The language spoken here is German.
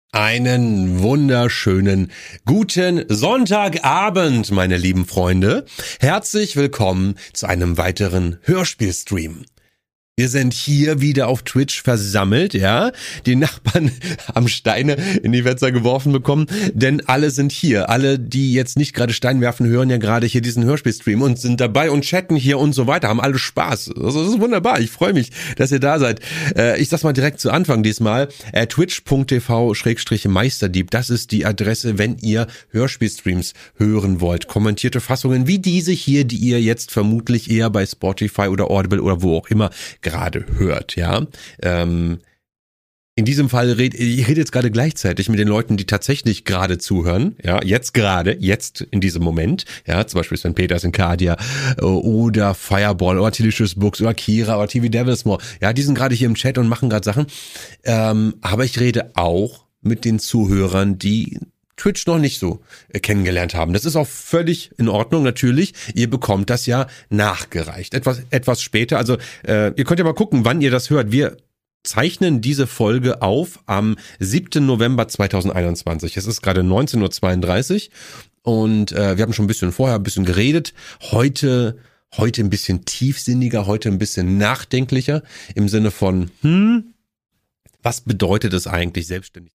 Einen wunderschönen guten Sonntagabend, meine lieben Freunde. Herzlich willkommen zu einem weiteren Hörspielstream. Wir sind hier wieder auf Twitch versammelt, ja. Die Nachbarn haben Steine in die Fenster geworfen bekommen, denn alle sind hier. Alle, die jetzt nicht gerade Stein werfen, hören ja gerade hier diesen Hörspielstream und sind dabei und chatten hier und so weiter, haben alle Spaß. Also das ist wunderbar. Ich freue mich, dass ihr da seid. Ich sag's mal direkt zu Anfang diesmal. Twitch.tv/Meisterdieb, das ist die Adresse, wenn ihr Hörspielstreams hören wollt. Kommentierte Fassungen wie diese hier, die ihr jetzt vermutlich eher bei Spotify oder Audible oder wo auch immer gerade hört, ja. In diesem Fall ich rede jetzt gerade gleichzeitig mit den Leuten, die tatsächlich gerade zuhören, ja, jetzt in diesem Moment, ja, zum Beispiel Sven Peters in Cardia oder Fireball oder Delicious Books oder Kira oder TV Devilsmore, ja, die sind gerade hier im Chat und machen gerade Sachen, aber ich rede auch mit den Zuhörern, die Twitch noch nicht so kennengelernt haben. Das ist auch völlig in Ordnung, natürlich. Ihr bekommt das ja nachgereicht. Etwas später. Also ihr könnt ja mal gucken, wann ihr das hört. Wir zeichnen diese Folge auf am 7. November 2021. Es ist gerade 19:32 Uhr und wir haben schon ein bisschen vorher ein bisschen geredet. Heute ein bisschen tiefsinniger, heute ein bisschen nachdenklicher im Sinne von, was bedeutet es eigentlich, selbstständig